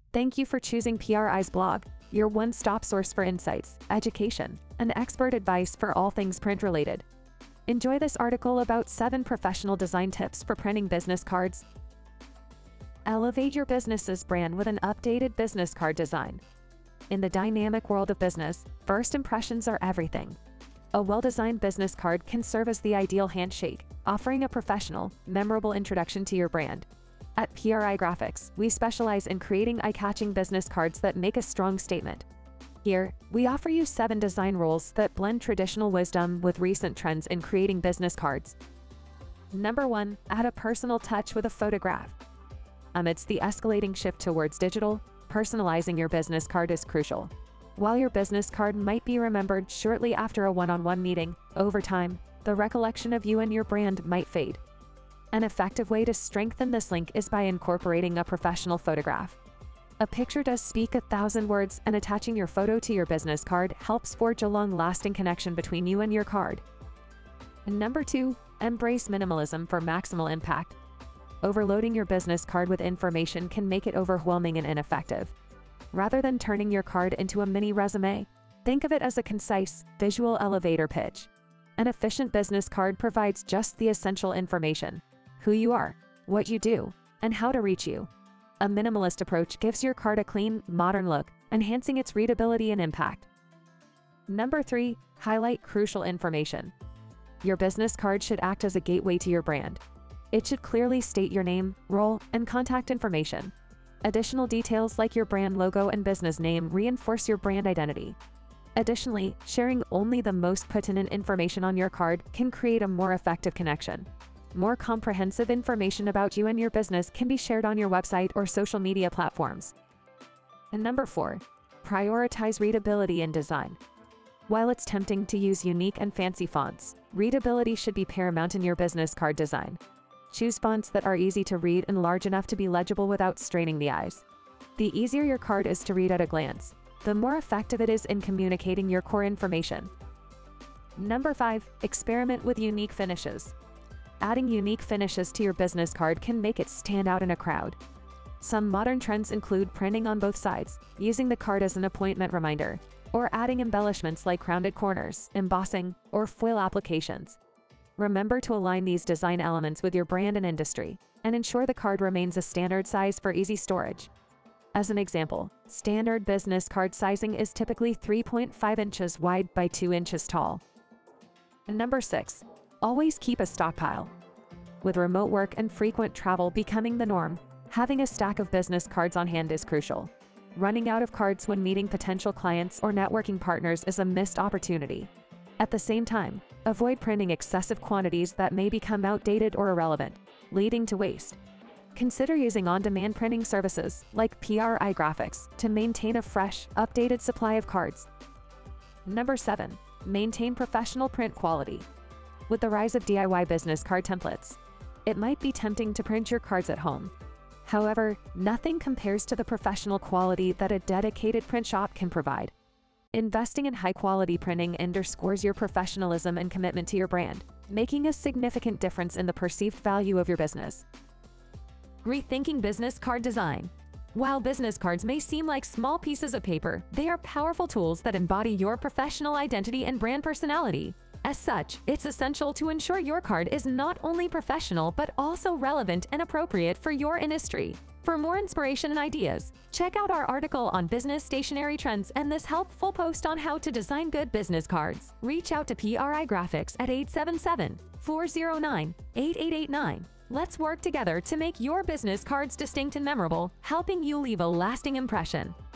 Thank you for choosing PRI's blog, your one-stop source for insights, education, and expert advice for all things print-related. Enjoy this article about 7 professional design tips for printing business cards. Elevate your business's brand with an updated business card design. In the dynamic world of business, first impressions are everything. A well-designed business card can serve as the ideal handshake, offering a professional, memorable introduction to your brand. At PRI Graphics, we specialize in creating eye-catching business cards that make a strong statement. Here, we offer you 7 design rules that blend traditional wisdom with recent trends in creating business cards. Number 1. Add a personal touch with a photograph. Amidst the escalating shift towards digital, personalizing your business card is crucial. While your business card might be remembered shortly after a one-on-one meeting, over time, the recollection of you and your brand might fade. An effective way to strengthen this link is by incorporating a professional photograph. A picture does speak 1,000 words, and attaching your photo to your business card helps forge a long-lasting connection between you and your card. Number 2. Embrace minimalism for maximal impact. Overloading your business card with information can make it overwhelming and ineffective. Rather than turning your card into a mini resume, think of it as a concise, visual elevator pitch. An efficient business card provides just the essential information: who you are, what you do, and how to reach you. A minimalist approach gives your card a clean, modern look, enhancing its readability and impact. Number 3. Highlight crucial information. Your business card should act as a gateway to your brand. It should clearly state your name, role, and contact information. Additional details like your brand logo and business name reinforce your brand identity. Additionally, sharing only the most pertinent information on your card can create a more effective connection. More comprehensive information about you and your business can be shared on your website or social media platforms. And number 4. Prioritize readability in design. While it's tempting to use unique and fancy fonts, readability should be paramount in your business card design. Choose fonts that are easy to read and large enough to be legible without straining the eyes. The easier your card is to read at a glance, the more effective it is in communicating your core information. Number 5. Experiment with unique finishes. Adding unique finishes to your business card can make it stand out in a crowd. Some modern trends include printing on both sides, using the card as an appointment reminder, or adding embellishments like rounded corners, embossing, or foil applications. Remember to align these design elements with your brand and industry, and ensure the card remains a standard size for easy storage. As an example, standard business card sizing is typically 3.5 inches wide by 2 inches tall. Number 6. Always keep a stockpile. With remote work and frequent travel becoming the norm, having a stack of business cards on hand is crucial. Running out of cards when meeting potential clients or networking partners is a missed opportunity. At the same time, avoid printing excessive quantities that may become outdated or irrelevant, leading to waste. Consider using on-demand printing services like PRI Graphics to maintain a fresh, updated supply of cards. Number 7. Maintain professional print quality. With the rise of DIY business card templates, it might be tempting to print your cards at home. However, nothing compares to the professional quality that a dedicated print shop can provide. Investing in high-quality printing underscores your professionalism and commitment to your brand, making a significant difference in the perceived value of your business. Rethinking business card design. While business cards may seem like small pieces of paper, they are powerful tools that embody your professional identity and brand personality. As such, it's essential to ensure your card is not only professional but also relevant and appropriate for your industry. For more inspiration and ideas, check out our article on business stationery trends and this helpful post on how to design good business cards. Reach out to PRI Graphics at 877-409-8889. Let's work together to make your business cards distinct and memorable, helping you leave a lasting impression.